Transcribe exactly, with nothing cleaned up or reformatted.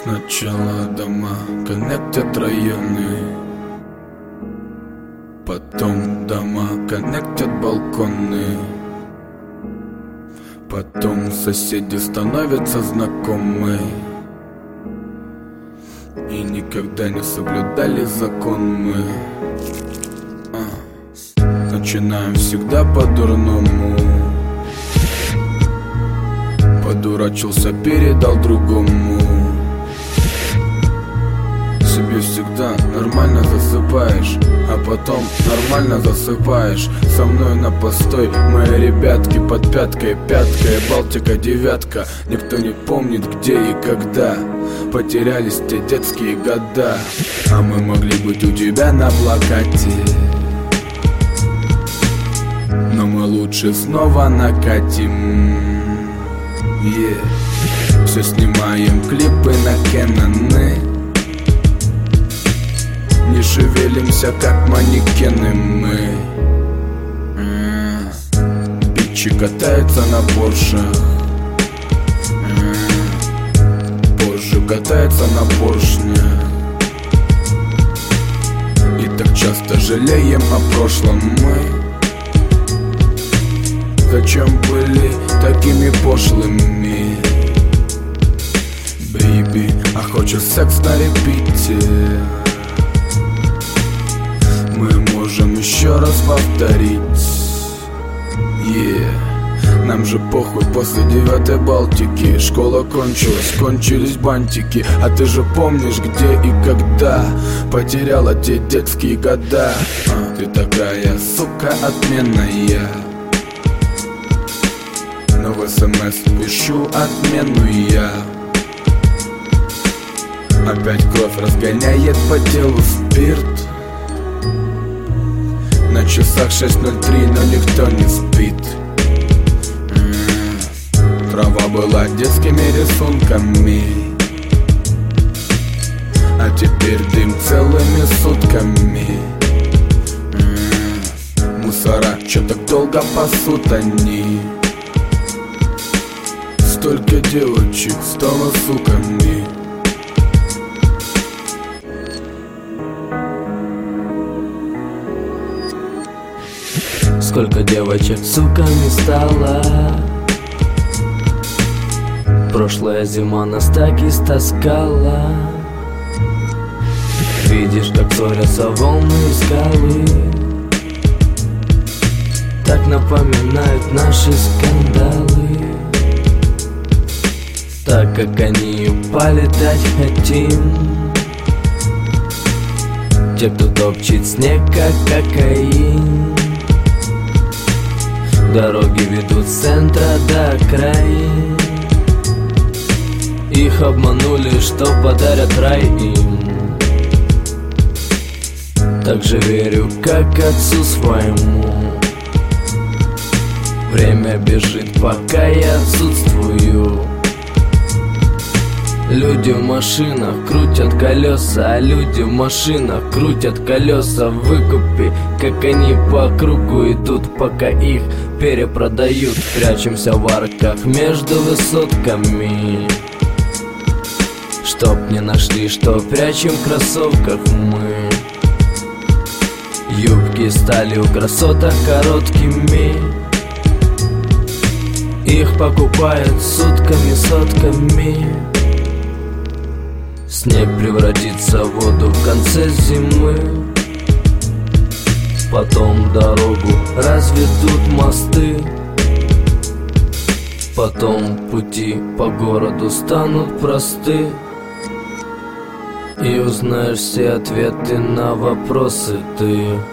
Сначала дома коннектят районы, потом дома коннектят балконы, потом соседи становятся знакомы и никогда не соблюдали закон мы. а. Начинаем всегда по-дурному. Подурачился, передал другому. Себе всегда нормально засыпаешь, а потом нормально засыпаешь. Со мной на постой мои ребятки под пяткой, пяткой, Балтика, девятка. Никто не помнит, где и когда потерялись те детские года. А мы могли быть у тебя на плакате, но мы лучше снова накатим. yeah. Все снимаем клипы на Кэноны, не шевелимся, как манекены мы. mm. Бичи катаются на Поршах, mm. позже катаются на поршнях. И так часто жалеем о прошлом мы. Зачем были такими пошлыми? Бэйби, а хочешь секс на репите? Мы можем еще раз повторить. yeah. Нам же похуй после девятой Балтики. Школа кончилась, кончились бантики. А ты же помнишь, где и когда потеряла те детские года. а, Ты такая, сука, отменная, но в СМС пишу отмену я. Опять кровь разгоняет по телу спирт. На часах шесть ноль три, но никто не спит. м-м. Трава была детскими рисунками, а теперь дым целыми сутками. м-м. Мусора, чё так долго пасут они? Столько девочек стало суками. Сколько девочек суками стало. Прошлая зима нас так истаскала. Видишь, как ссорятся волны и скалы, так напоминают наши скандалы. Так как они полетать хотим, те, кто топчет снег, как кокаин. Дороги ведут с центра до окраин. Их обманули, что подарят рай им. Так же верю, как отцу своему. Время бежит, пока я отсутствую. Люди в машинах крутят колеса, а люди в машинах крутят колеса в выкупе. Как они по кругу идут, пока их перепродают. Прячемся в арках между высотками, чтоб не нашли, что прячем в кроссовках мы. Юбки стали у красоток короткими, их покупают сутками, сотками. Снег превратится в воду в конце зимы. Потом дорогу разведут мосты. Потом пути по городу станут просты. И узнаешь все ответы на вопросы ты.